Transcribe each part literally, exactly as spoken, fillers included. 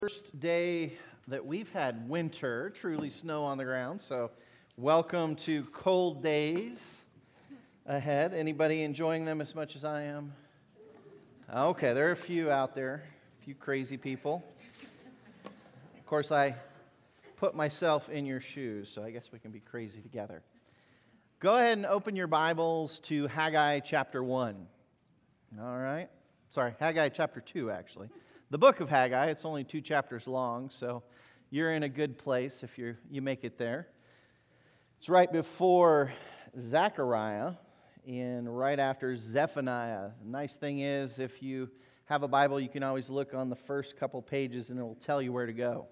First day that we've had winter, truly snow on the ground, so welcome to cold days ahead. Anybody enjoying them as much as I am? Okay, there are a few out there, a few crazy people. Of course, I put myself in your shoes, so I guess we can be crazy together. Go ahead and open your Bibles to Haggai chapter one. All right. Sorry, Haggai chapter two, actually. The book of Haggai, it's only two chapters long, so you're in a good place if you you make it there. It's right before Zechariah and right after Zephaniah. The nice thing is, if you have a Bible, you can always look on the first couple pages and it will tell you where to go.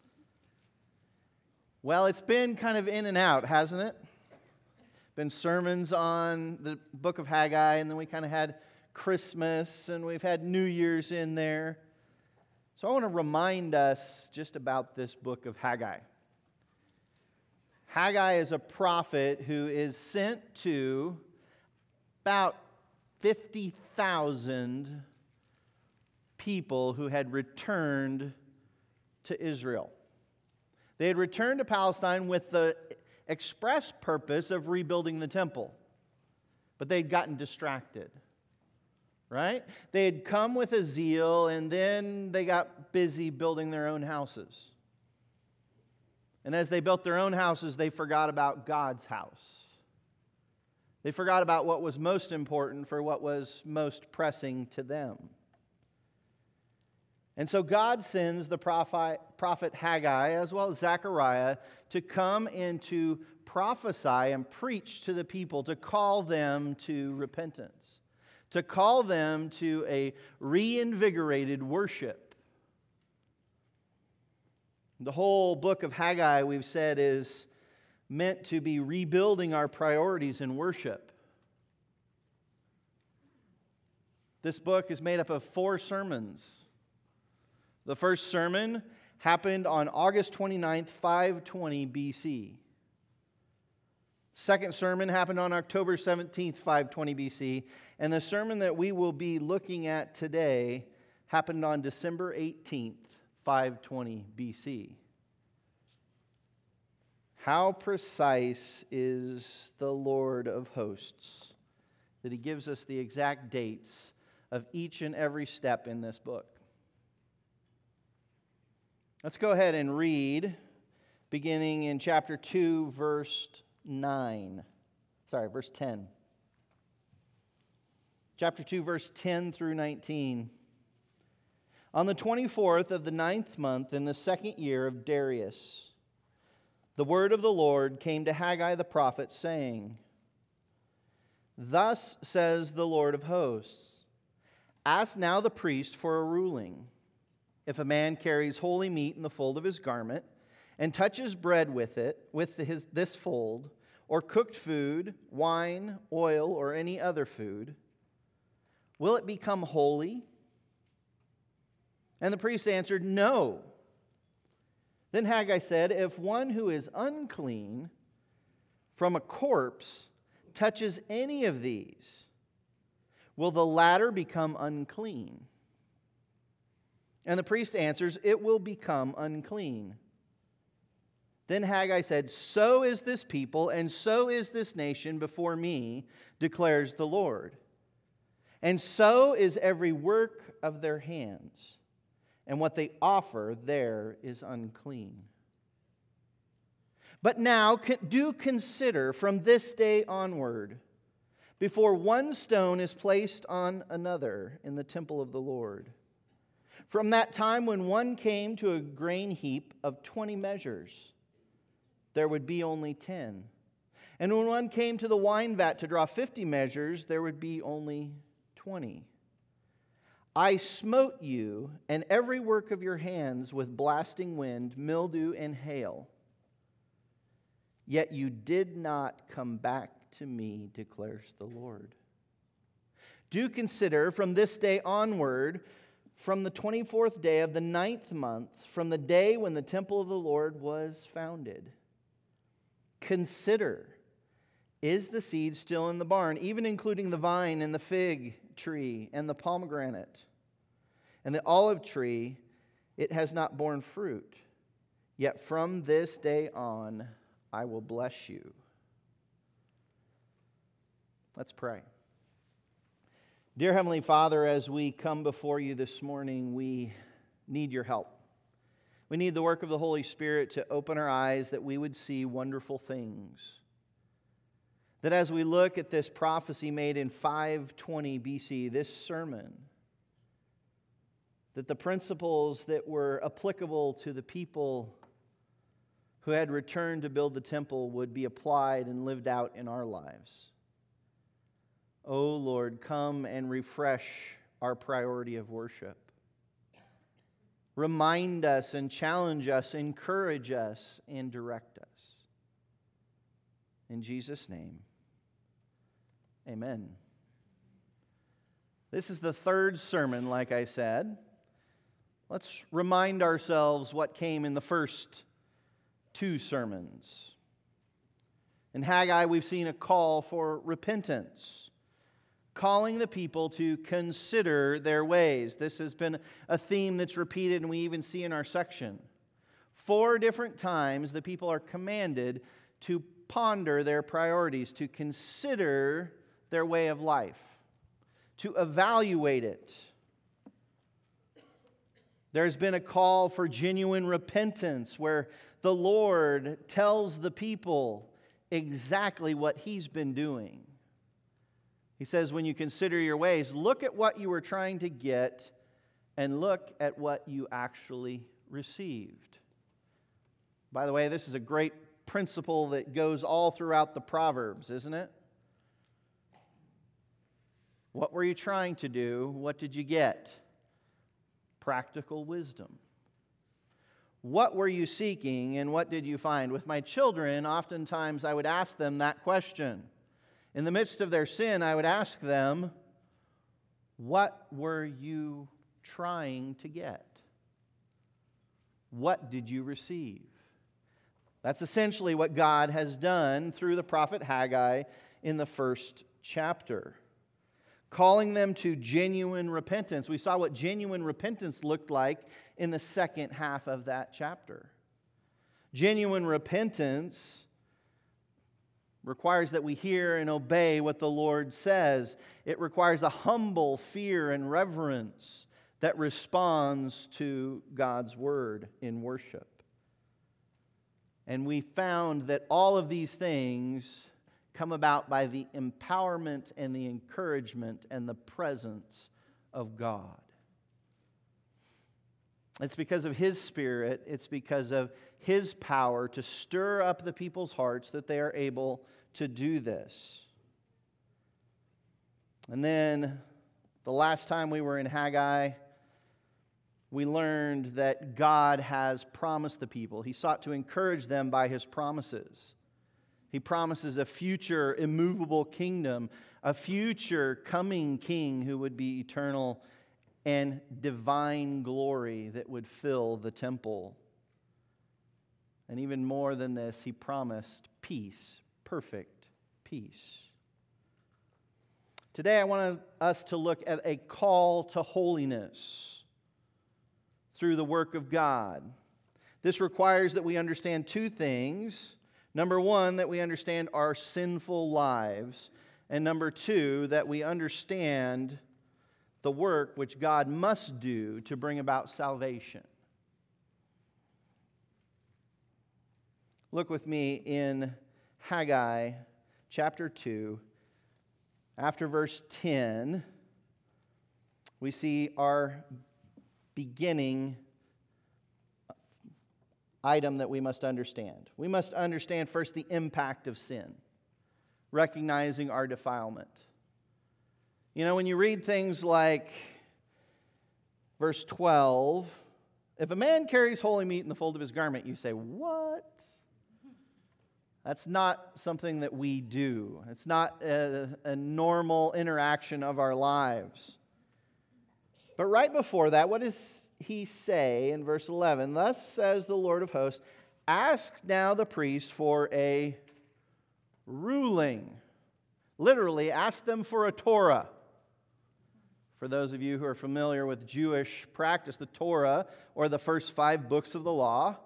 Well, it's been kind of in and out, hasn't it? Been sermons on the book of Haggai, and then we kind of had Christmas, and we've had New Year's in there. So I want to remind us just about this book of Haggai. Haggai is a prophet who is sent to about fifty thousand people who had returned to Israel. They had returned to Palestine with the express purpose of rebuilding the temple, but they'd gotten distracted. Right? They had come with a zeal, and then they got busy building their own houses. And as they built their own houses, they forgot about God's house. They forgot about what was most important for what was most pressing to them. And so God sends the prophet, prophet Haggai, as well as Zechariah, to come and to prophesy and preach to the people, to call them to repentance, to call them to a reinvigorated worship. The whole book of Haggai, we've said, is meant to be rebuilding our priorities in worship. This book is made up of four sermons. The first sermon happened on August twenty-ninth, five twenty B C. Second sermon happened on October seventeenth, five twenty B C. And the sermon that we will be looking at today happened on December eighteenth, five twenty B C. How precise is the Lord of hosts that He gives us the exact dates of each and every step in this book. Let's go ahead and read, beginning in chapter two, verse nine. Sorry, verse ten. Chapter two, verse ten through nineteen. On the twenty-fourth of the ninth month, in the second year of Darius, the word of the Lord came to Haggai the prophet, saying, Thus says the Lord of hosts, Ask now the priest for a ruling. If a man carries holy meat in the fold of his garment, and touches bread with it, with his, this fold, or cooked food, wine, oil, or any other food, will it become holy? And the priest answered, No. Then Haggai said, If one who is unclean from a corpse touches any of these, will the latter become unclean? And the priest answers, It will become unclean. Then Haggai said, So is this people, and so is this nation before me, declares the Lord. And so is every work of their hands, and what they offer there is unclean. But now do consider from this day onward, before one stone is placed on another in the temple of the Lord. From that time when one came to a grain heap of twenty measures, there would be only ten. And when one came to the wine vat to draw fifty measures, there would be only twenty. I smote you and every work of your hands with blasting wind, mildew, and hail. Yet you did not come back to me, declares the Lord. Do consider from this day onward, from the twenty-fourth day of the ninth month, from the day when the temple of the Lord was founded. Consider, is the seed still in the barn, even including the vine and the fig tree and the pomegranate and the olive tree it has not borne fruit. Yet from this day on, I will bless you. Let's pray. Dear Heavenly Father, as we come before you this morning, we need your help. We need the work of the Holy Spirit to open our eyes that we would see wonderful things. That as we look at this prophecy made in five twenty B C, this sermon, that the principles that were applicable to the people who had returned to build the temple would be applied and lived out in our lives. Oh Lord, come and refresh our priority of worship. Remind us and challenge us, encourage us, and direct us. In Jesus' name, amen. This is the third sermon, like I said. Let's remind ourselves what came in the first two sermons. In Haggai, we've seen a call for repentance, calling the people to consider their ways. This has been a theme that's repeated, and we even see in our section. Four different times, the people are commanded to ponder their priorities, to consider their way of life, to evaluate it. There's been a call for genuine repentance, where the Lord tells the people exactly what He's been doing. He says, when you consider your ways, look at what you were trying to get and look at what you actually received. By the way, this is a great principle that goes all throughout the Proverbs, isn't it? What were you trying to do? What did you get? Practical wisdom. What were you seeking and what did you find? With my children, oftentimes I would ask them that question. In the midst of their sin, I would ask them, what were you trying to get? What did you receive? That's essentially what God has done through the prophet Haggai in the first chapter, calling them to genuine repentance. We saw what genuine repentance looked like in the second half of that chapter. Genuine repentance requires that we hear and obey what the Lord says. It requires a humble fear and reverence that responds to God's word in worship. And we found that all of these things come about by the empowerment and the encouragement and the presence of God. It's because of His Spirit, it's because of His power to stir up the people's hearts that they are able to do this. And then the last time we were in Haggai, we learned that God has promised the people. He sought to encourage them by His promises. He promises a future immovable kingdom, a future coming king who would be eternal and divine glory that would fill the temple. And even more than this, He promised peace, perfect peace. Today I want us to look at a call to holiness through the work of God. This requires that we understand two things. Number one, that we understand our sinful lives. And number two, that we understand the work which God must do to bring about salvation. Look with me in Haggai chapter two. After verse ten, we see our beginning item that we must understand. We must understand first the impact of sin, recognizing our defilement. You know, when you read things like verse twelve, if a man carries holy meat in the fold of his garment, you say, what? That's not something that we do. It's not a, a normal interaction of our lives. But right before that, what does he say in verse eleven? Thus says the Lord of hosts, ask now the priest for a ruling. Literally, ask them for a Torah, For those of you who are familiar with Jewish practice, the Torah, or the first five books of the law,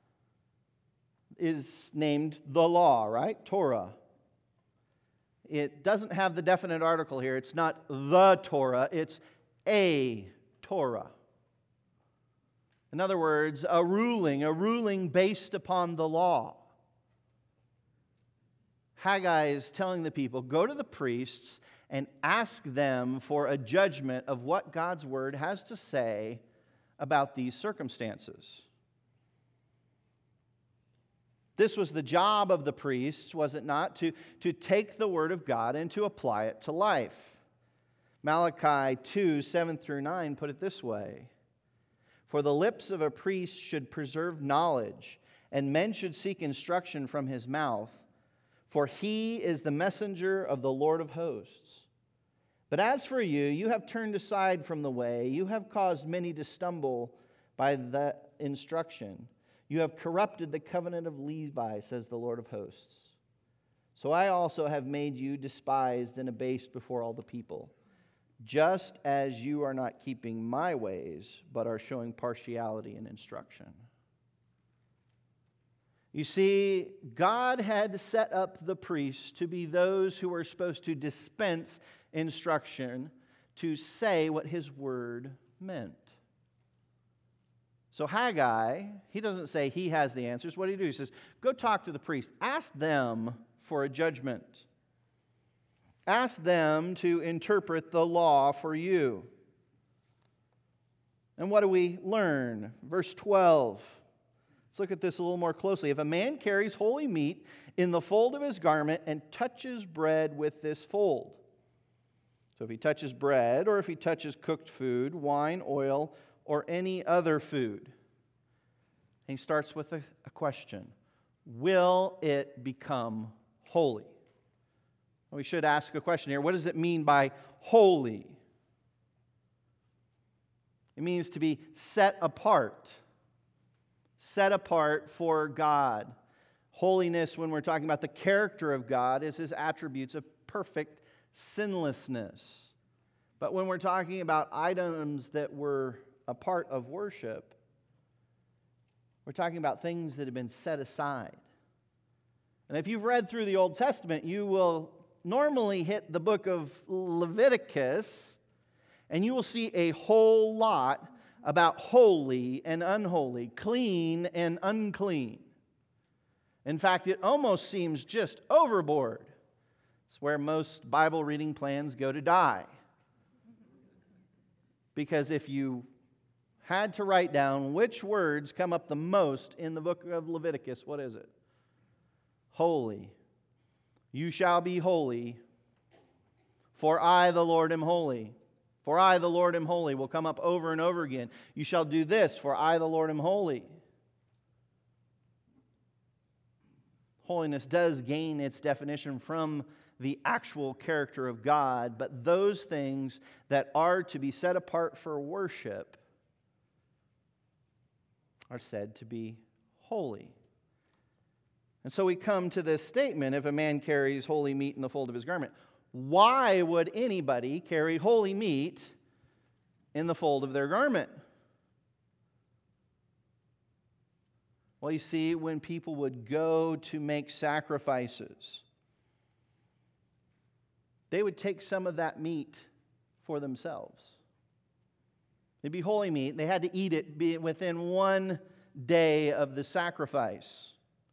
is named the law, right? Torah. It doesn't have the definite article here. It's not the Torah, it's a Torah. In other words, a ruling, a ruling based upon the law. Haggai is telling the people, go to the priests and ask them for a judgment of what God's word has to say about these circumstances. This was the job of the priests, was it not, to, to take the word of God and to apply it to life. Malachi two, seven through nine put it this way: For the lips of a priest should preserve knowledge, and men should seek instruction from his mouth, for he is the messenger of the Lord of hosts. But as for you, you have turned aside from the way, you have caused many to stumble by the instruction. You have corrupted the covenant of Levi, says the Lord of hosts. So I also have made you despised and abased before all the people, just as you are not keeping my ways, but are showing partiality in instruction. You see, God had set up the priests to be those who were supposed to dispense instruction, to say what his word meant. So Haggai, he doesn't say he has the answers. What do he do? He says, go talk to the priest. Ask them for a judgment. Ask them to interpret the law for you. And what do we learn? Verse twelve. Let's look at this a little more closely. If a man carries holy meat in the fold of his garment and touches bread with this fold. So if he touches bread, or if he touches cooked food, wine, oil, or any other food. He starts with a, a question. Will it become holy? We should ask a question here. What does it mean by holy? It means to be set apart. Set apart for God. Holiness, when we're talking about the character of God, is his attributes of perfect sinlessness. But when we're talking about items that were a part of worship, we're talking about things that have been set aside. And if you've read through the Old Testament, you will normally hit the book of Leviticus, and you will see a whole lot about holy and unholy, clean and unclean. In fact, it almost seems just overboard. It's where most Bible reading plans go to die. Because if you had to write down which words come up the most in the book of Leviticus, what is it? Holy. You shall be holy, for I, the Lord, am holy. For I, the Lord, am holy will come up over and over again. You shall do this, for I, the Lord, am holy. Holiness does gain its definition from the actual character of God, but those things that are to be set apart for worship are said to be holy. And so we come to this statement, if a man carries holy meat in the fold of his garment. Why would anybody carry holy meat in the fold of their garment? Well, you see, when people would go to make sacrifices, they would take some of that meat for themselves. It'd be holy meat. They had to eat it be within one day of the sacrifice.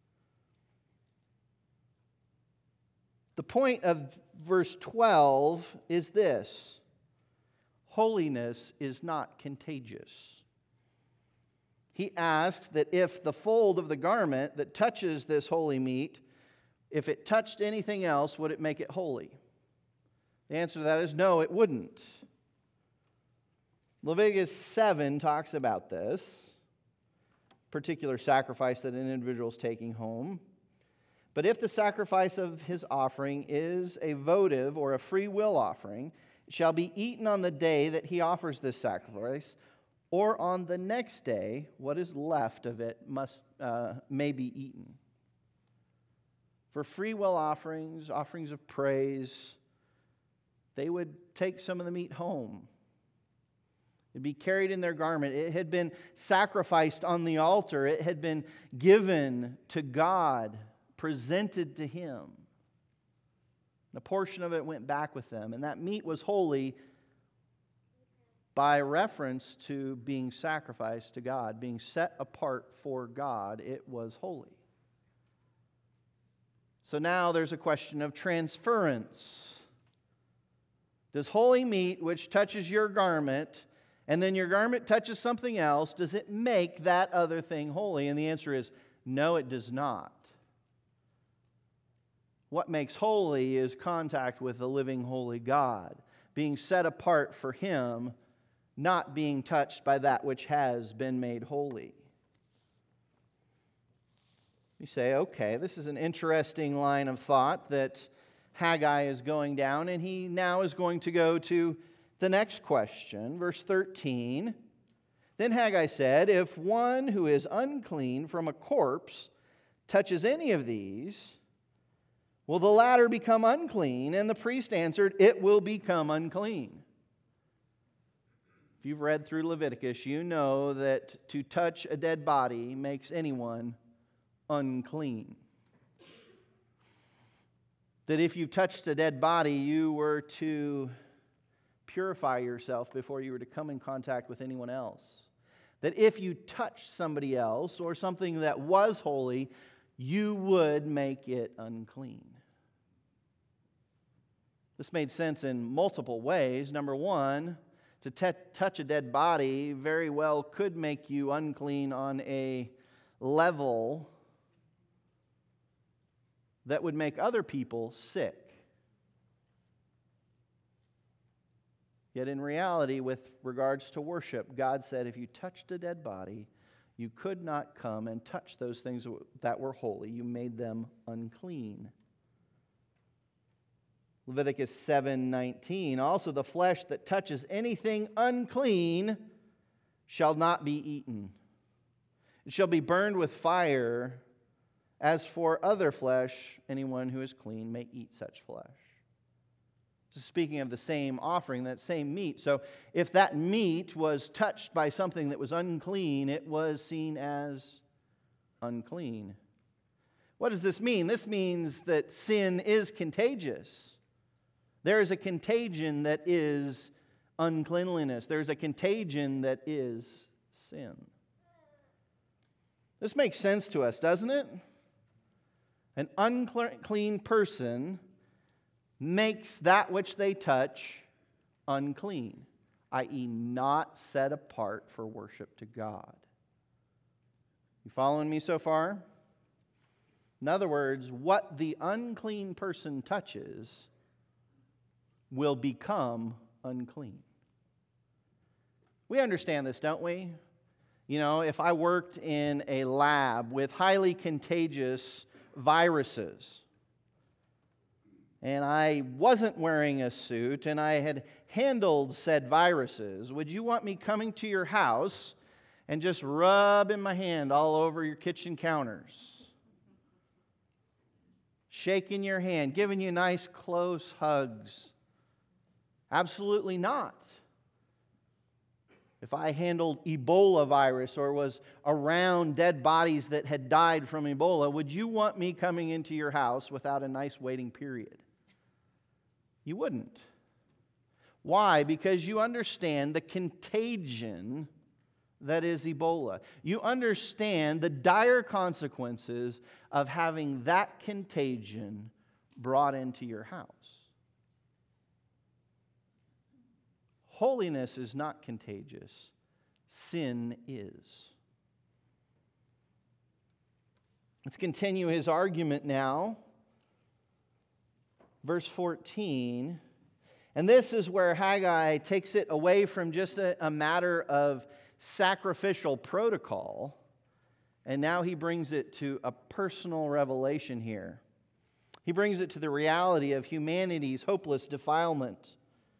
The point of verse twelve is this: holiness is not contagious. He asks that if the fold of the garment that touches this holy meat, if it touched anything else, would it make it holy? The answer to that is no, it wouldn't. Leviticus seven talks about this particular sacrifice that an individual is taking home. But if the sacrifice of his offering is a votive or a free will offering, it shall be eaten on the day that he offers this sacrifice, or on the next day, what is left of it must uh, may be eaten. For free will offerings, offerings of praise, they would take some of the meat home It'd be carried in their garment. It had been sacrificed on the altar. It had been given to God, presented to Him. And a portion of it went back with them. And that meat was holy by reference to being sacrificed to God, being set apart for God. It was holy. So now there's a question of transference. Does holy meat, which touches your garment, and then your garment touches something else, does it make that other thing holy? And the answer is, no, it does not. What makes holy is contact with the living, holy God, being set apart for Him, not being touched by that which has been made holy. You say, okay, this is an interesting line of thought that Haggai is going down, and he now is going to go to the next question, verse thirteen. Then Haggai said, if one who is unclean from a corpse touches any of these, will the latter become unclean? And the priest answered, it will become unclean. If you've read through Leviticus, you know that to touch a dead body makes anyone unclean. That if you touched a dead body, you were to purify yourself before you were to come in contact with anyone else. That if you touched somebody else or something that was holy, you would make it unclean. This made sense in multiple ways. Number one, to t- touch a dead body very well could make you unclean on a level that would make other people sick. Yet in reality, with regards to worship, God said if you touched a dead body, you could not come and touch those things that were holy. You made them unclean. Leviticus seven nineteen, also the flesh that touches anything unclean shall not be eaten. It shall be burned with fire. As for other flesh, anyone who is clean may eat such flesh. Speaking of the same offering, that same meat. So if that meat was touched by something that was unclean, it was seen as unclean. What does this mean? This means that sin is contagious. There is a contagion that is uncleanliness. There's a contagion that is sin. This makes sense to us, doesn't it? An unclean person makes that which they touch unclean, that is not set apart for worship to God. You following me so far? In other words, what the unclean person touches will become unclean. We understand this, don't we? You know, if I worked in a lab with highly contagious viruses, and I wasn't wearing a suit, and I had handled said viruses, would you want me coming to your house and just rubbing my hand all over your kitchen counters? Shaking your hand, giving you nice close hugs? Absolutely not. If I handled Ebola virus or was around dead bodies that had died from Ebola, would you want me coming into your house without a nice waiting period? You wouldn't. Why? Because you understand the contagion that is Ebola. You understand the dire consequences of having that contagion brought into your house. Holiness is not contagious. Sin is. Let's continue his argument now. Verse fourteen. And this is where Haggai takes it away from just a, a matter of sacrificial protocol, and now he brings it to a personal revelation here. He brings it to the reality of humanity's hopeless defilement.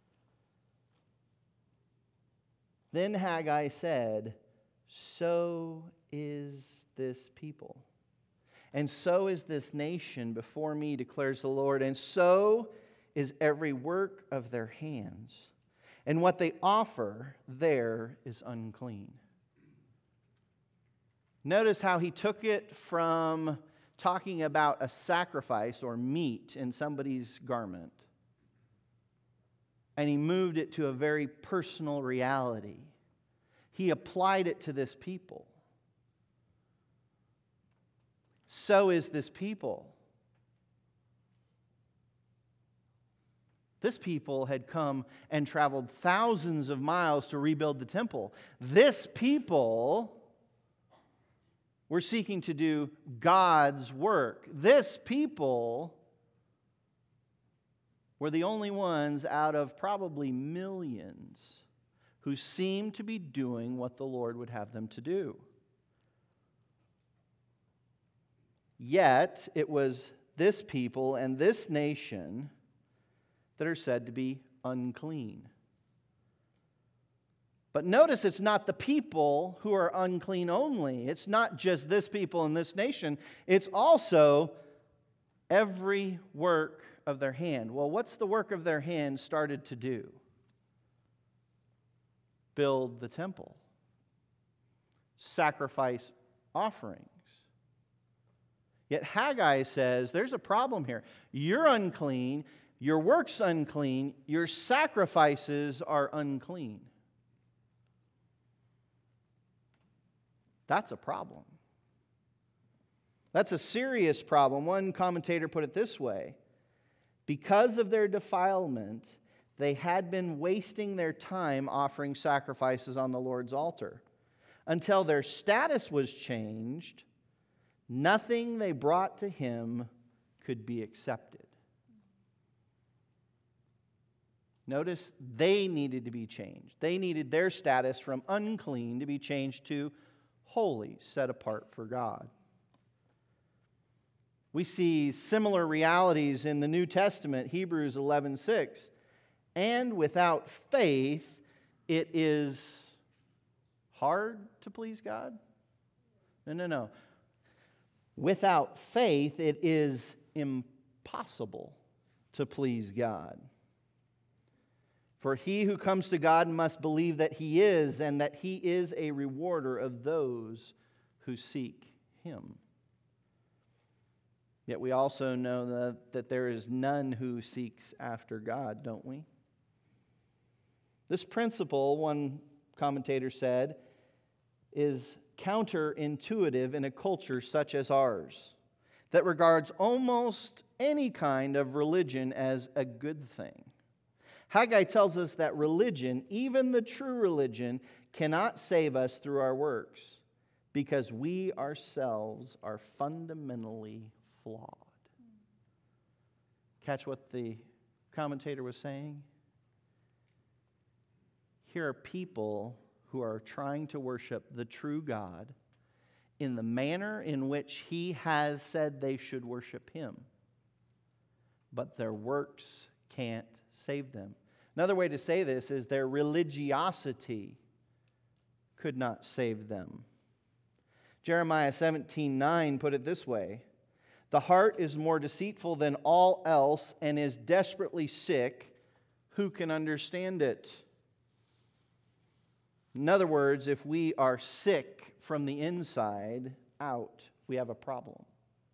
Then Haggai said, so is this people, and so is this nation before me, declares the Lord, and so is every work of their hands. and what they offer there is unclean. Notice how he took it from talking about a sacrifice or meat in somebody's garment, and he moved it to a very personal reality. He applied it to this people. So is this people. This people had come and traveled thousands of miles to rebuild the temple. This people were seeking to do God's work. This people were the only ones out of probably millions who seemed to be doing what the Lord would have them to do. Yet, it was this people and this nation that are said to be unclean. But notice it's not the people who are unclean only. It's not just this people and this nation. It's also every work of their hand. Well, what's the work of their hand started to do? Build the temple. Sacrifice offerings. Yet Haggai says there's a problem here. You're unclean. Your work's unclean. Your sacrifices are unclean. That's a problem. That's a serious problem. One commentator put it this way: because of their defilement, they had been wasting their time offering sacrifices on the Lord's altar. Until their status was changed, nothing they brought to Him could be accepted. Notice they needed to be changed. They needed their status from unclean to be changed to holy, set apart for God. We see similar realities in the New Testament, Hebrews eleven six. And without faith, it is hard to please God? No, no, no. Without faith, it is impossible to please God. For he who comes to God must believe that He is, and that He is a rewarder of those who seek Him. Yet we also know that, that there is none who seeks after God, don't we? This principle, one commentator said, is counterintuitive in a culture such as ours, that regards almost any kind of religion as a good thing. Haggai tells us that religion, even the true religion, cannot save us through our works, because we ourselves are fundamentally flawed. Catch what the commentator was saying? Here are people who are trying to worship the true God in the manner in which He has said they should worship Him, but their works can't save them. Another way to say this is their religiosity could not save them. Jeremiah seventeen nine put it this way: the heart is more deceitful than all else and is desperately sick. Who can understand it? In other words, if we are sick from the inside out, we have a problem.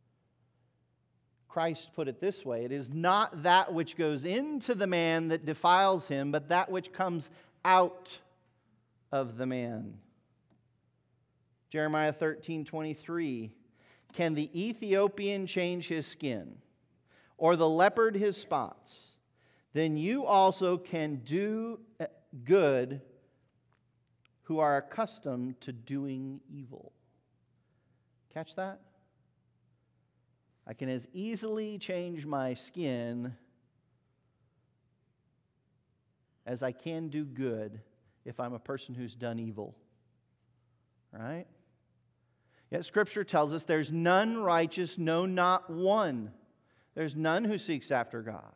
Christ put it this way: it is not that which goes into the man that defiles him, but that which comes out of the man. Jeremiah thirteen twenty-three. Can the Ethiopian change his skin, or the leopard his spots? Then you also can do good who are accustomed to doing evil. Catch that? I can as easily change my skin as I can do good if I'm a person who's done evil. Right? Yet Scripture tells us there's none righteous, no, not one. There's none who seeks after God.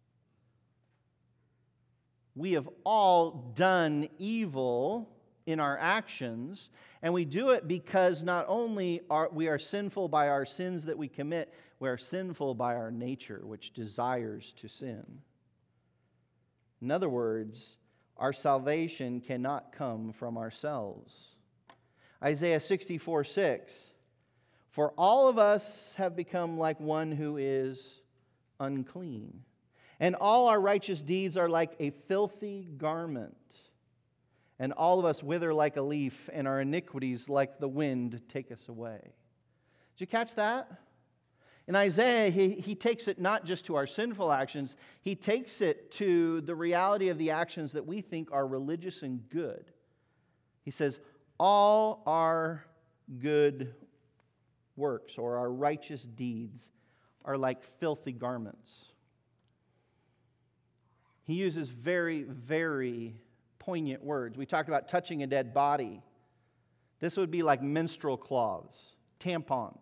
We have all done evil in our actions, and we do it because not only are we are sinful by our sins that we commit, we are sinful by our nature, which desires to sin. In other words, Our salvation cannot come from ourselves. Isaiah sixty-four six. For all of us have become like one who is unclean, and all our righteous deeds are like a filthy garment. And all of us wither like a leaf, and our iniquities like the wind take us away. Did you catch that? In Isaiah, he, he takes it not just to our sinful actions, he takes it to the reality of the actions that we think are religious and good. He says, all our good works or our righteous deeds are like filthy garments. He uses very, very poignant words. We talked about touching a dead body. This would be like menstrual cloths, tampons.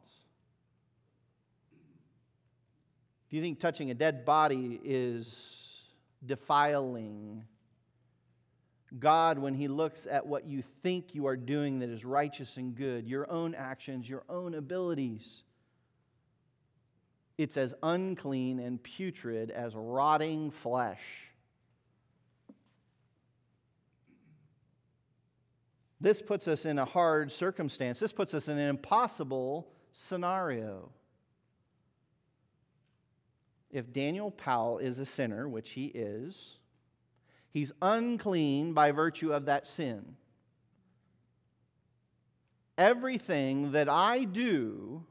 If you think touching a dead body is defiling, God, when He looks at what you think you are doing that is righteous and good, your own actions, your own abilities, it's as unclean and putrid as rotting flesh. This puts us in a hard circumstance. This puts us in an impossible scenario. If Daniel Powell is a sinner, which he is, he's unclean by virtue of that sin. Everything that I do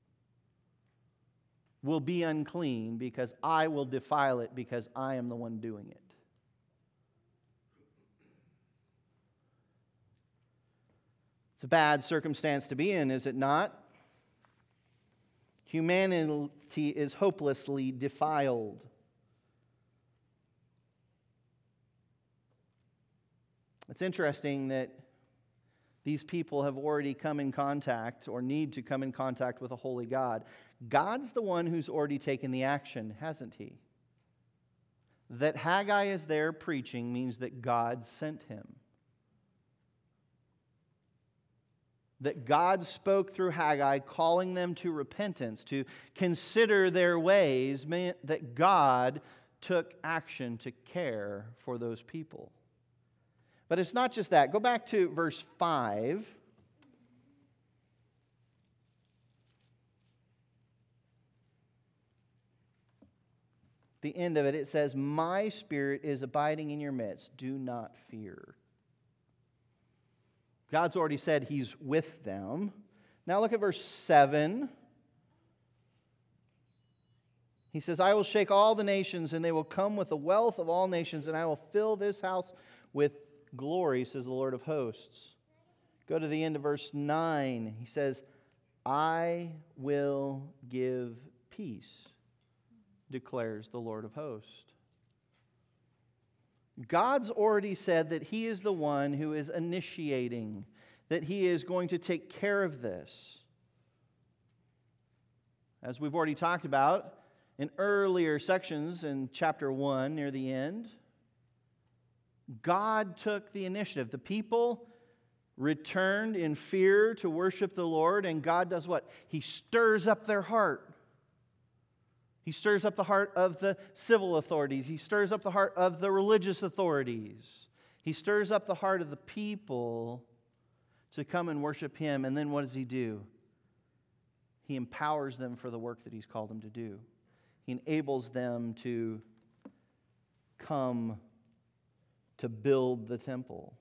will be unclean because I will defile it because I am the one doing it. It's a bad circumstance to be in, is it not? Humanity is hopelessly defiled. It's interesting that these people have already come in contact or need to come in contact with a holy God. God's the one who's already taken the action, hasn't He? That Haggai is there preaching means that God sent him. That God spoke through Haggai, calling them to repentance, to consider their ways, meant that God took action to care for those people. But it's not just that. Go back to verse five. The end of it, it says, "My spirit is abiding in your midst. Do not fear." God's already said He's with them. Now look at verse seven. He says, "I will shake all the nations, and they will come with the wealth of all nations, and I will fill this house with glory, says the Lord of hosts." Go to the end of verse nine. He says, "I will give peace, declares the Lord of hosts." God's already said that He is the one who is initiating, that He is going to take care of this. As we've already talked about in earlier sections in chapter one, near the end, God took the initiative. The people returned in fear to worship the Lord, and God does what? He stirs up their heart. He stirs up the heart of the civil authorities. He stirs up the heart of the religious authorities. He stirs up the heart of the people to come and worship Him. And then what does He do? He empowers them for the work that He's called them to do. He enables them to come to build the temple.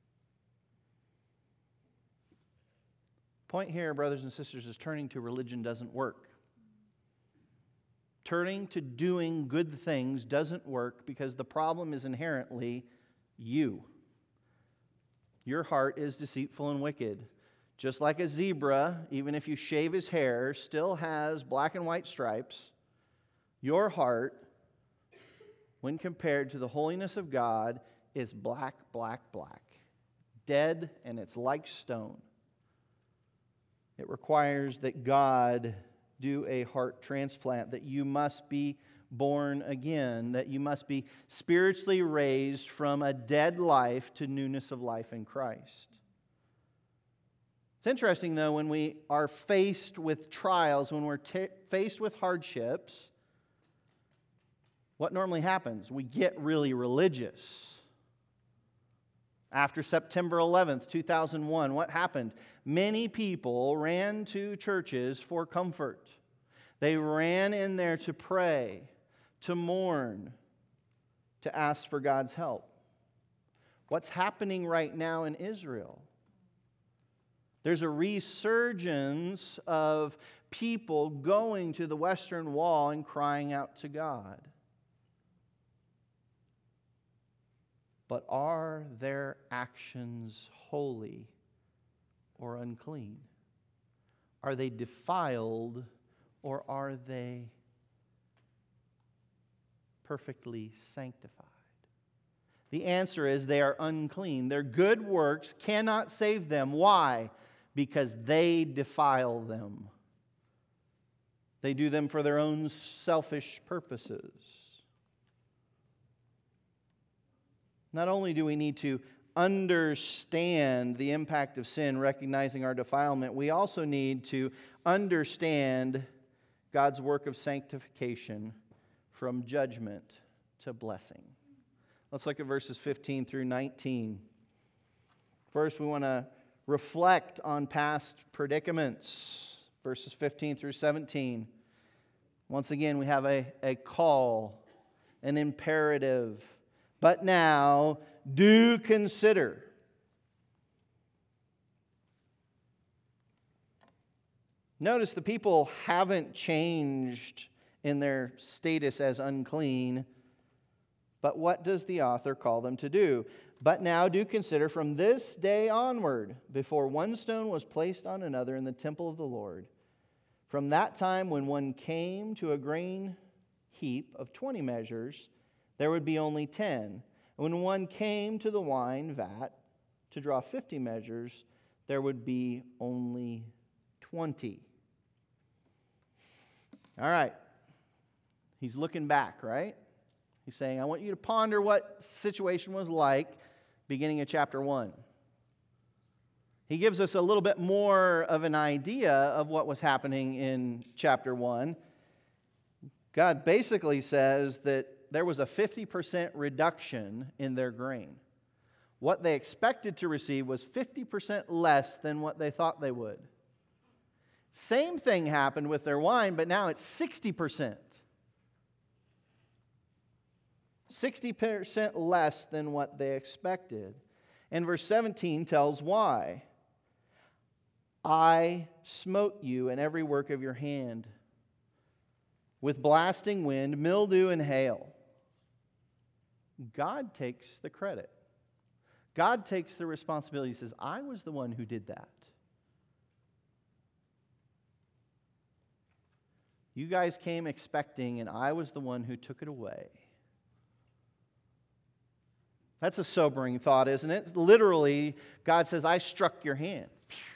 Point here, brothers and sisters, is turning to religion doesn't work. Turning to doing good things doesn't work because the problem is inherently you. Your heart is deceitful and wicked. Just like a zebra, even if you shave his hair, still has black and white stripes. Your heart, when compared to the holiness of God, is black, black, black. Dead, and it's like stone. It requires that God do a heart transplant, that you must be born again, that you must be spiritually raised from a dead life to newness of life in Christ. It's interesting, though, when we are faced with trials, when we're t- faced with hardships, what normally happens? We get really religious. After September eleventh, two thousand one, what happened? Many people ran to churches for comfort. They ran in there to pray, to mourn, to ask for God's help. What's happening right now in Israel? There's a resurgence of people going to the Western Wall and crying out to God. But are their actions holy or unclean? Are they defiled or are they perfectly sanctified? The answer is they are unclean. Their good works cannot save them. Why? Because they defile them. They do them for their own selfish purposes. Not only do we need to understand the impact of sin, recognizing our defilement, we also need to understand God's work of sanctification from judgment to blessing. Let's look at verses fifteen through nineteen. First, we want to reflect on past predicaments. Verses fifteen through seventeen. Once again, we have a, a call, an imperative. But now, do consider. Notice the people haven't changed in their status as unclean. But what does the author call them to do? But now do consider from this day onward, before one stone was placed on another in the temple of the Lord, from that time when one came to a grain heap of twenty measures, there would be only ten. And when one came to the wine vat to draw fifty measures, there would be only twenty. All right. He's looking back, right? He's saying, I want you to ponder what the situation was like beginning of chapter one. He gives us a little bit more of an idea of what was happening in chapter one. God basically says that there was a fifty percent reduction in their grain. What they expected to receive was fifty percent less than what they thought they would. Same thing happened with their wine, but now it's sixty percent. sixty percent less than what they expected. And verse seventeen tells why. I smote you in every work of your hand, with blasting wind, mildew, and hail. God takes the credit. God takes the responsibility. He says, I was the one who did that. You guys came expecting, and I was the one who took it away. That's a sobering thought, isn't it? Literally, God says, I struck your hand.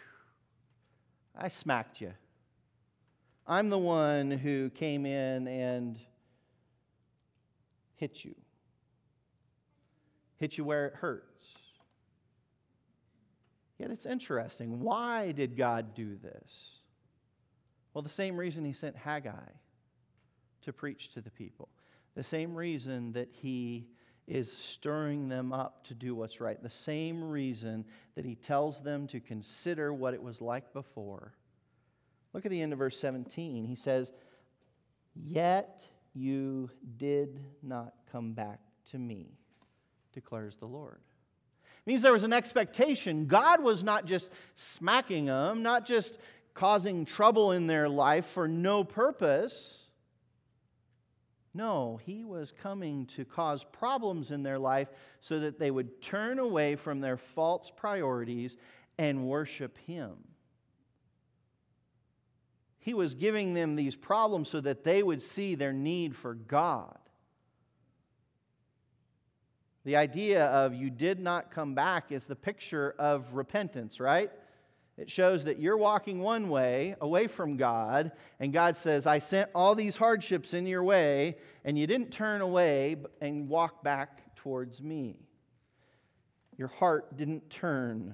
I smacked you. I'm the one who came in and hit you. Hit you where it hurts. Yet it's interesting. Why did God do this? Well, the same reason He sent Haggai to preach to the people. The same reason that He is stirring them up to do what's right. The same reason that He tells them to consider what it was like before. Look at the end of verse seventeen. He says, yet you did not come back to me, declares the Lord. It means there was an expectation. God was not just smacking them, not just causing trouble in their life for no purpose. No, He was coming to cause problems in their life so that they would turn away from their false priorities and worship Him. He was giving them these problems so that they would see their need for God. The idea of you did not come back is the picture of repentance, right? It shows that you're walking one way, away from God, and God says, I sent all these hardships in your way, and you didn't turn away and walk back towards me. Your heart didn't turn.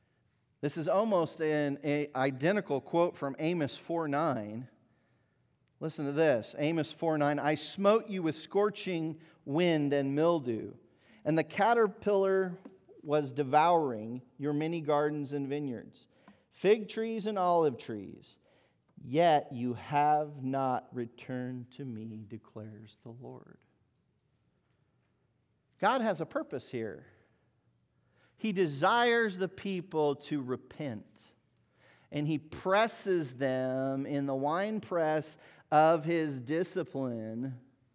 This is almost an a identical quote from Amos four nine. Listen to this, Amos four nine, I smote you with scorching wind and mildew, and the caterpillar was devouring your many gardens and vineyards, fig trees and olive trees. Yet you have not returned to me, declares the Lord. God has a purpose here. He desires the people to repent. And He presses them in the winepress of His discipline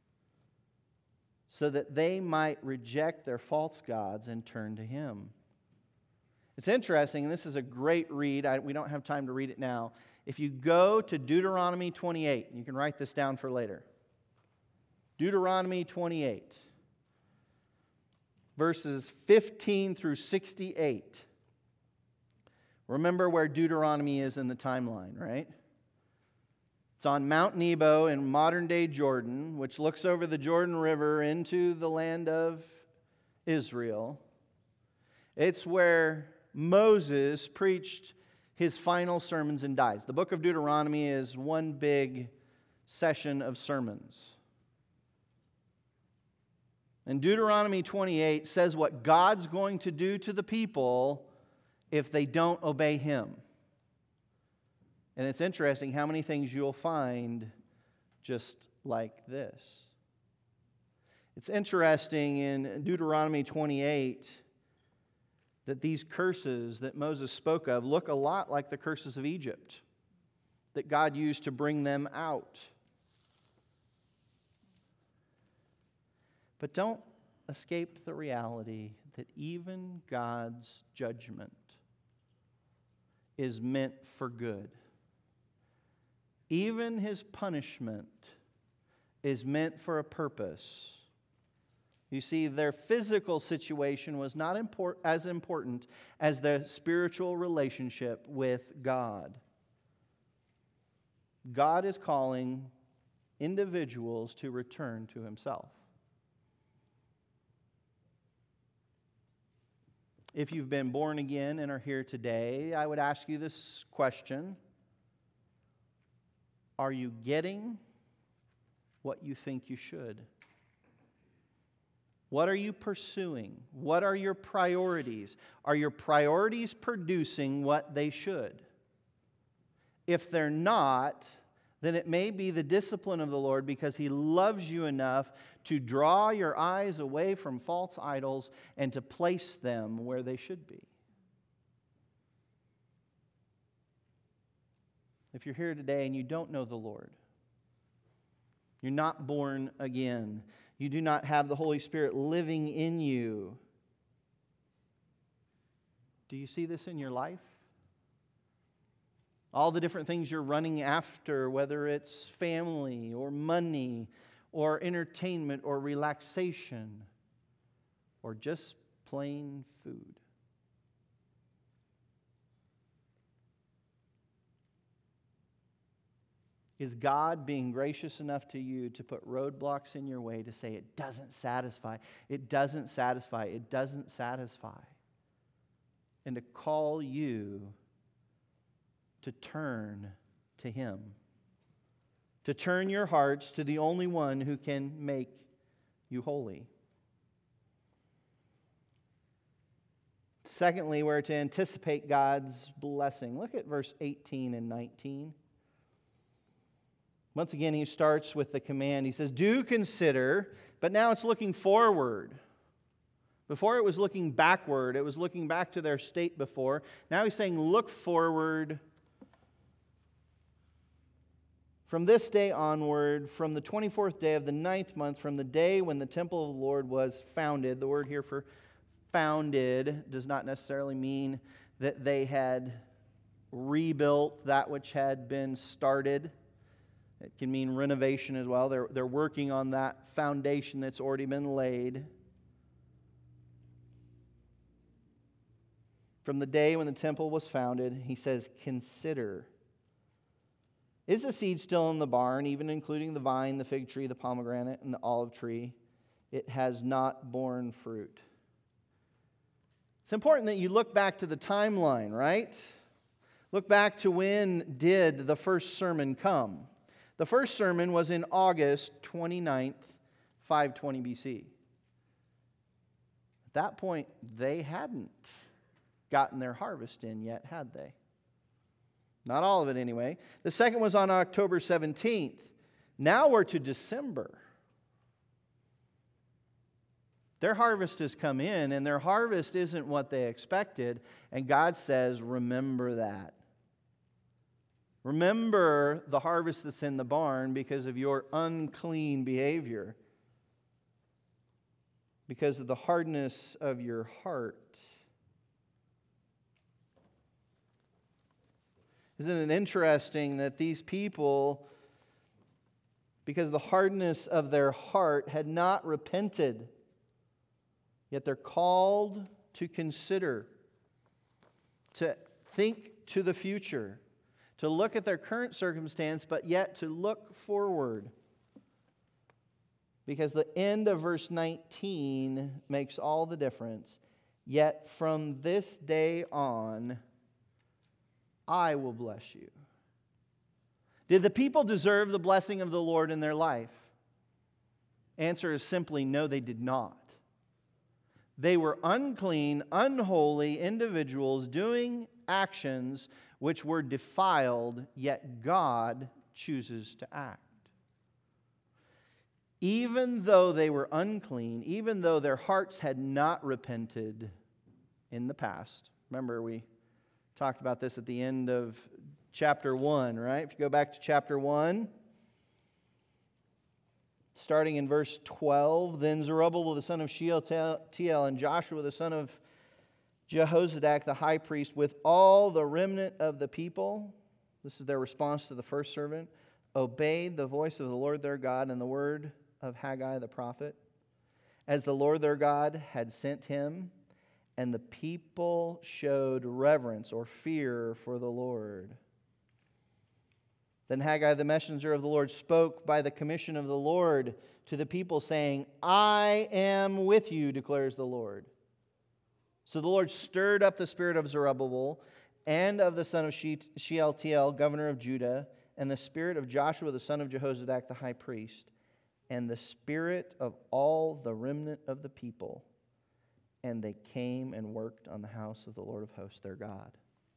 so that they might reject their false gods and turn to Him. It's interesting, and this is a great read. I, we don't have time to read it now. If you go to Deuteronomy twenty-eight, you can write this down for later. Deuteronomy twenty-eight, verses fifteen through sixty-eight. Remember where Deuteronomy is in the timeline, right? It's on Mount Nebo in modern-day Jordan, which looks over the Jordan River into the land of Israel. It's where Moses preached his final sermons and dies. The book of Deuteronomy is one big session of sermons. And Deuteronomy twenty-eight says what God's going to do to the people if they don't obey Him. And it's interesting how many things you'll find just like this. It's interesting in Deuteronomy twenty-eight that these curses that Moses spoke of look a lot like the curses of Egypt that God used to bring them out. But don't escape the reality that even God's judgment is meant for good. Even His punishment is meant for a purpose. You see, their physical situation was not import- as important as their spiritual relationship with God. God is calling individuals to return to Himself. If you've been born again and are here today, I would ask you this question. Are you getting what you think you should? What are you pursuing? What are your priorities? Are your priorities producing what they should? If they're not, then it may be the discipline of the Lord because He loves you enough to draw your eyes away from false idols and to place them where they should be. If you're here today and you don't know the Lord, you're not born again, you do not have the Holy Spirit living in you, do you see this in your life? All the different things you're running after, whether it's family or money or entertainment or relaxation or just plain food. Is God being gracious enough to you to put roadblocks in your way to say it doesn't satisfy, it doesn't satisfy, it doesn't satisfy, and to call you to turn to Him, to turn your hearts to the only one who can make you holy? Secondly, we're to anticipate God's blessing. Look at verse eighteen and nineteen. Once again, he starts with the command. He says, do consider, but now it's looking forward. Before it was looking backward. It was looking back to their state before. Now he's saying, look forward. From this day onward, from the twenty-fourth day of the ninth month, from the day when the temple of the Lord was founded. The word here for founded does not necessarily mean that they had rebuilt that which had been started. It can mean renovation as well. They're, they're working on that foundation that's already been laid. From the day when the temple was founded, he says, consider. Is the seed still in the barn, even including the vine, the fig tree, the pomegranate, and the olive tree? It has not borne fruit. It's important that you look back to the timeline, right? Look back to when did the first sermon come? The first sermon was in August twenty-ninth, five twenty B C. At that point, they hadn't gotten their harvest in yet, had they? Not all of it anyway. The second was on October seventeenth. Now we're to December. Their harvest has come in, and their harvest isn't what they expected. And God says, remember that. Remember the harvest that's in the barn because of your unclean behavior, because of the hardness of your heart. Isn't it interesting that these people, because of the hardness of their heart, had not repented? Yet they're called to consider, to think to the future, to look at their current circumstance, but yet to look forward. Because the end of verse nineteen makes all the difference. Yet from this day on, I will bless you. Did the people deserve the blessing of the Lord in their life? Answer is simply no, they did not. They were unclean, unholy individuals doing actions which were defiled, yet God chooses to act. Even though they were unclean, even though their hearts had not repented in the past. Remember, we talked about this at the end of chapter one, right? If you go back to chapter one, starting in verse twelve, then Zerubbabel the son of Shealtiel and Joshua the son of Jehozadak the high priest with all the remnant of the people, this is their response to the first servant, obeyed the voice of the Lord their God and the word of Haggai the prophet, as the Lord their God had sent him, and the people showed reverence or fear for the Lord. Then Haggai, the messenger of the Lord, spoke by the commission of the Lord to the people, saying, I am with you, declares the Lord. So the Lord stirred up the spirit of Zerubbabel and of the son of Shealtiel, governor of Judah, and the spirit of Joshua, the son of Jehozadak, the high priest, and the spirit of all the remnant of the people. And they came and worked on the house of the Lord of hosts, their God.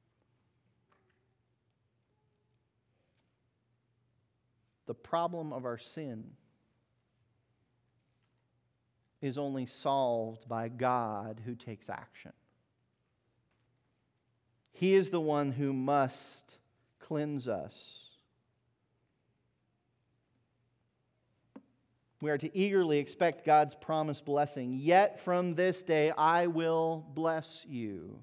The problem of our sin is only solved by God who takes action. He is the one who must cleanse us. We are to eagerly expect God's promised blessing. Yet from this day I will bless you.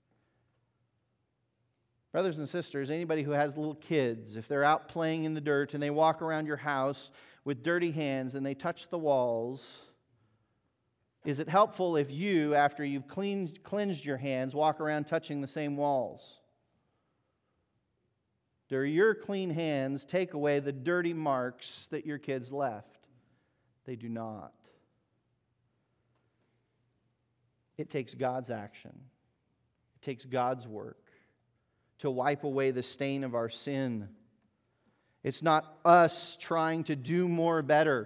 Brothers and sisters, anybody who has little kids, if they're out playing in the dirt and they walk around your house with dirty hands and they touch the walls, is it helpful if you, after you've cleaned, cleansed your hands, walk around touching the same walls? Do your clean hands take away the dirty marks that your kids left? They do not. It takes God's action. It takes God's work to wipe away the stain of our sin. It's not us trying to do more better.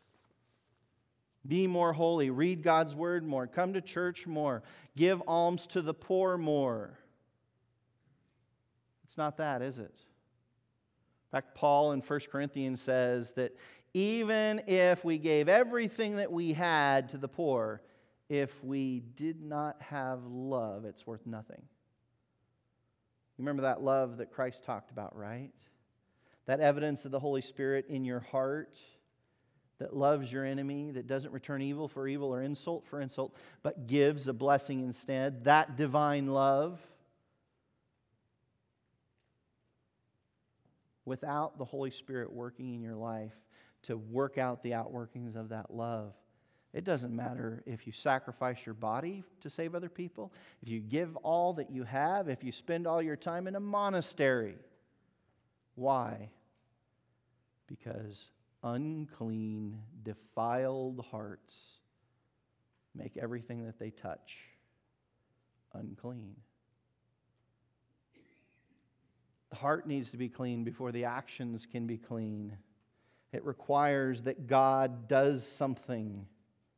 Be more holy. Read God's word more. Come to church more. Give alms to the poor more. It's not that, is it? In fact, Paul in First Corinthians says that even if we gave everything that we had to the poor, if we did not have love, it's worth nothing. You remember that love that Christ talked about, right? That evidence of the Holy Spirit in your heart that loves your enemy, that doesn't return evil for evil or insult for insult, but gives a blessing instead. That divine love. Without the Holy Spirit working in your life to work out the outworkings of that love, it doesn't matter if you sacrifice your body to save other people, if you give all that you have, if you spend all your time in a monastery. Why? Because unclean, defiled hearts make everything that they touch unclean. The heart needs to be clean before the actions can be clean. It requires that God does something.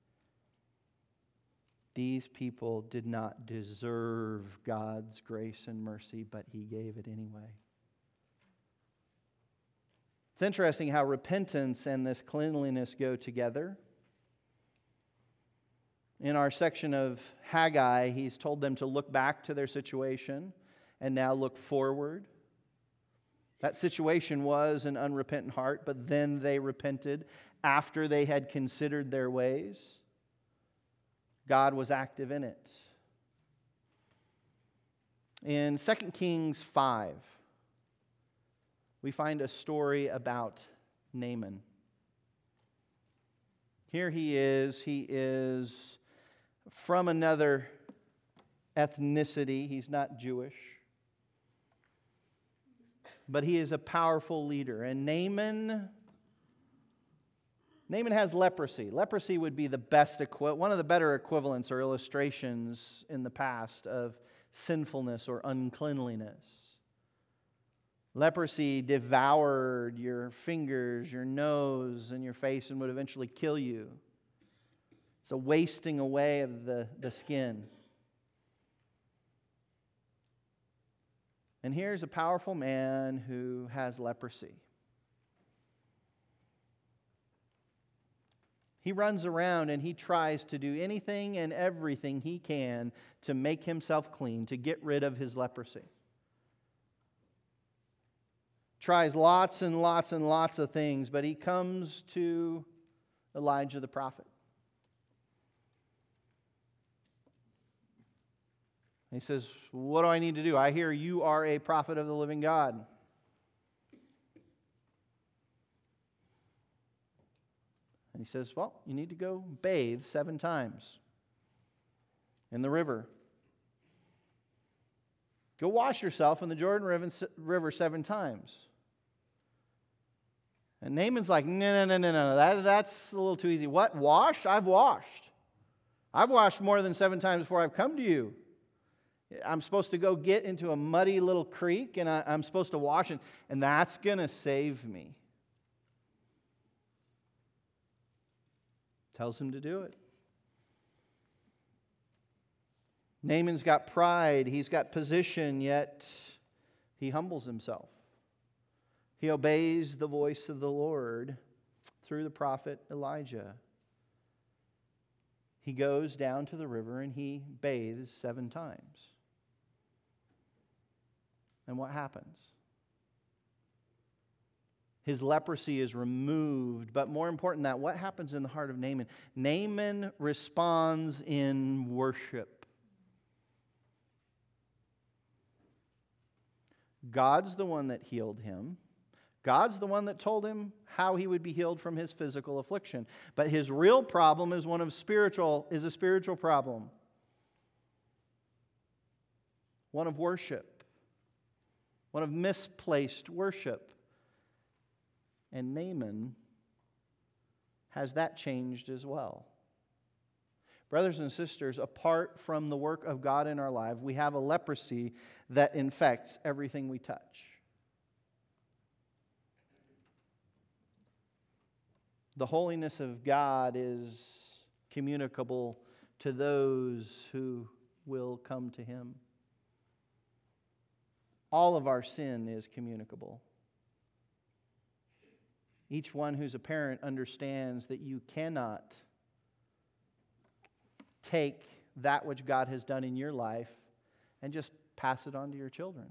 These people did not deserve God's grace and mercy, but He gave it anyway. It's interesting how repentance and this cleanliness go together. In our section of Haggai, he's told them to look back to their situation and now look forward. That situation was an unrepentant heart, but then they repented after they had considered their ways. God was active in it. In Second Kings five, we find a story about Naaman. Here he is. He is from another ethnicity. He's not Jewish. But he is a powerful leader. And Naaman, Naaman has leprosy. Leprosy would be the best, equi- one of the better equivalents or illustrations in the past of sinfulness or uncleanliness. Leprosy devoured your fingers, your nose, and your face and would eventually kill you. It's a wasting away of the, the skin. And here's a powerful man who has leprosy. He runs around and he tries to do anything and everything he can to make himself clean, to get rid of his leprosy. Tries lots and lots and lots of things, but he comes to Elijah the prophet. He says, "What do I need to do? I hear you are a prophet of the living God." And he says, "Well, you need to go bathe seven times in the river. Go wash yourself in the Jordan River seven times." And Naaman's like, no, no, no, no, no, that, that's a little too easy. What? Wash? I've washed. I've washed more than seven times before I've come to you. I'm supposed to go get into a muddy little creek and I, I'm supposed to wash it, and that's going to save me. Tells him to do it. Naaman's got pride, he's got position, yet he humbles himself. He obeys the voice of the Lord through the prophet Elijah. He goes down to the river and he bathes seven times. And what happens? His leprosy is removed, but more important than that, what happens in the heart of Naaman? Naaman responds in worship. God's the one that healed him. God's the one that told him how he would be healed from his physical affliction. But his real problem is one of spiritual, is a spiritual problem. One of worship. One of misplaced worship. And Naaman has that changed as well. Brothers and sisters, apart from the work of God in our life, we have a leprosy that infects everything we touch. The holiness of God is communicable to those who will come to Him. All of our sin is communicable. Each one who's a parent understands that you cannot take that which God has done in your life and just pass it on to your children.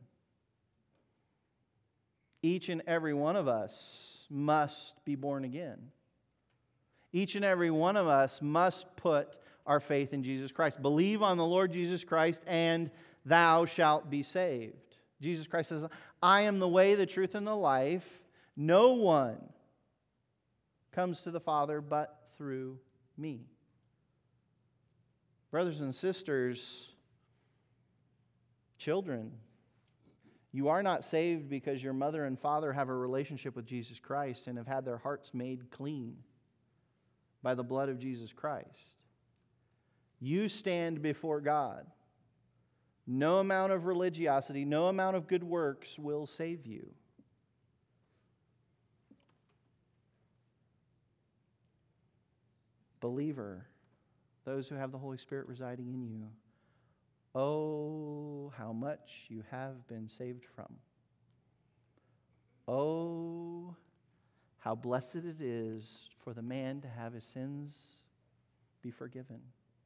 Each and every one of us must be born again. Each and every one of us must put our faith in Jesus Christ. Believe on the Lord Jesus Christ and thou shalt be saved. Jesus Christ says, I am the way, the truth, and the life. No one comes to the Father but through me. Brothers and sisters, children, you are not saved because your mother and father have a relationship with Jesus Christ and have had their hearts made clean by the blood of Jesus Christ. You stand before God No amount of religiosity, no amount of good works will save you. Believer, those who have the Holy Spirit residing in you, oh, how much you have been saved from. Oh, how blessed it is for the man to have his sins be forgiven.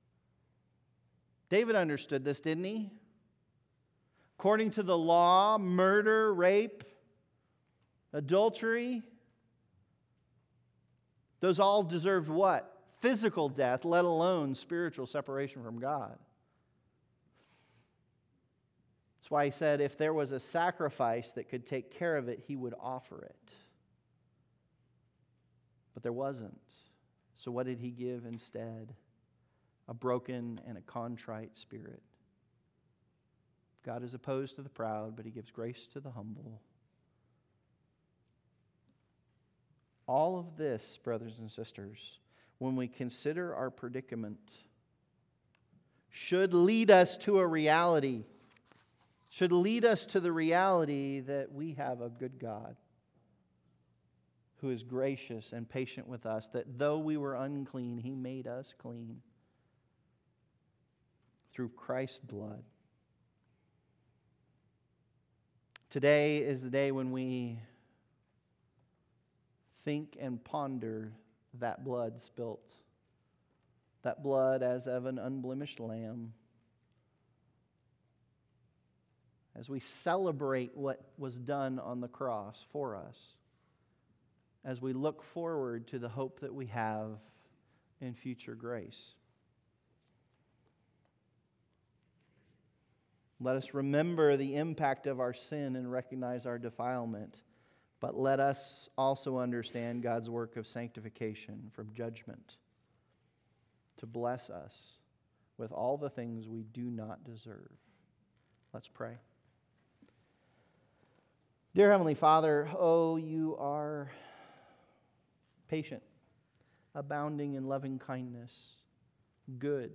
David understood this, didn't he? According to the law, murder, rape, adultery, those all deserved what? Physical death, let alone spiritual separation from God. That's why he said if there was a sacrifice that could take care of it, he would offer it. But there wasn't. So what did he give instead? A broken and a contrite spirit. God is opposed to the proud, but he gives grace to the humble. All of this, brothers and sisters, when we consider our predicament, should lead us to a reality, should lead us to the reality that we have a good God who is gracious and patient with us, that though we were unclean, he made us clean through Christ's blood. Today is the day when we think and ponder that blood spilt, that blood as of an unblemished lamb, as we celebrate what was done on the cross for us, as we look forward to the hope that we have in future grace. Let us remember the impact of our sin and recognize our defilement. But let us also understand God's work of sanctification from judgment to bless us with all the things we do not deserve. Let's pray. Dear Heavenly Father, oh, you are patient, abounding in loving kindness, good.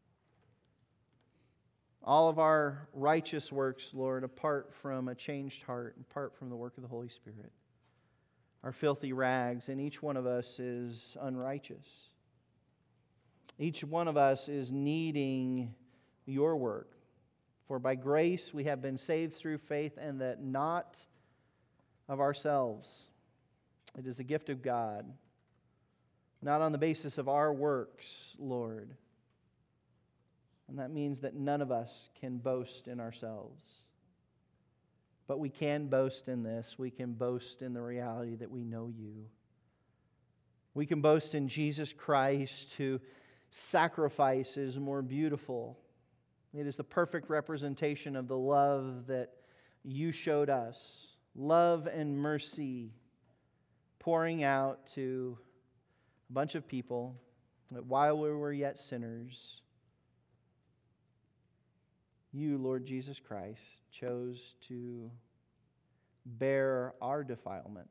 All of our righteous works, Lord, apart from a changed heart, apart from the work of the Holy Spirit, are filthy rags, and each one of us is unrighteous. Each one of us is needing your work. For by grace we have been saved through faith, and that not of ourselves. It is a gift of God, not on the basis of our works, Lord. And that means that none of us can boast in ourselves. But we can boast in this. We can boast in the reality that we know you. We can boast in Jesus Christ, whose sacrifice is more beautiful. It is the perfect representation of the love that you showed us. Love and mercy pouring out to a bunch of people that while we were yet sinners, you, Lord Jesus Christ, chose to bear our defilement,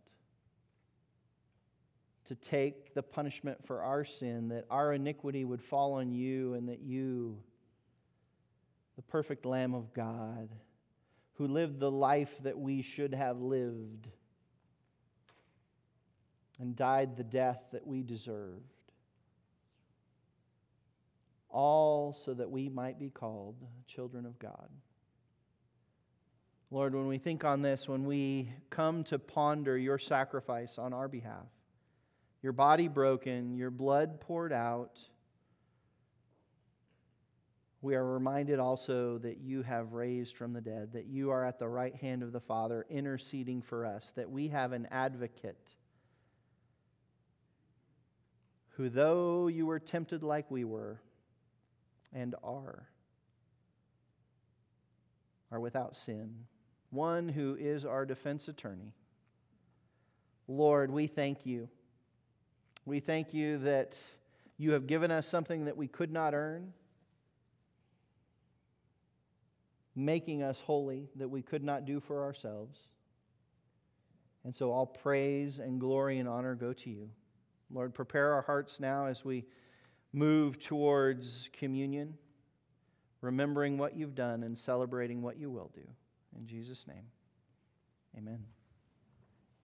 to take the punishment for our sin, that our iniquity would fall on you, and that you, the perfect Lamb of God, who lived the life that we should have lived and died the death that we deserved, all so that we might be called children of God. Lord, when we think on this, when we come to ponder your sacrifice on our behalf, your body broken, your blood poured out, we are reminded also that you have raised from the dead, that you are at the right hand of the Father interceding for us, that we have an advocate who, though you were tempted like we were, and are, are without sin. One who is our defense attorney. Lord, we thank you. We thank you that you have given us something that we could not earn, making us holy that we could not do for ourselves. And so all praise and glory and honor go to you. Lord, prepare our hearts now as we move towards communion. remembering what you've done and celebrating what you will do. In Jesus' name, amen.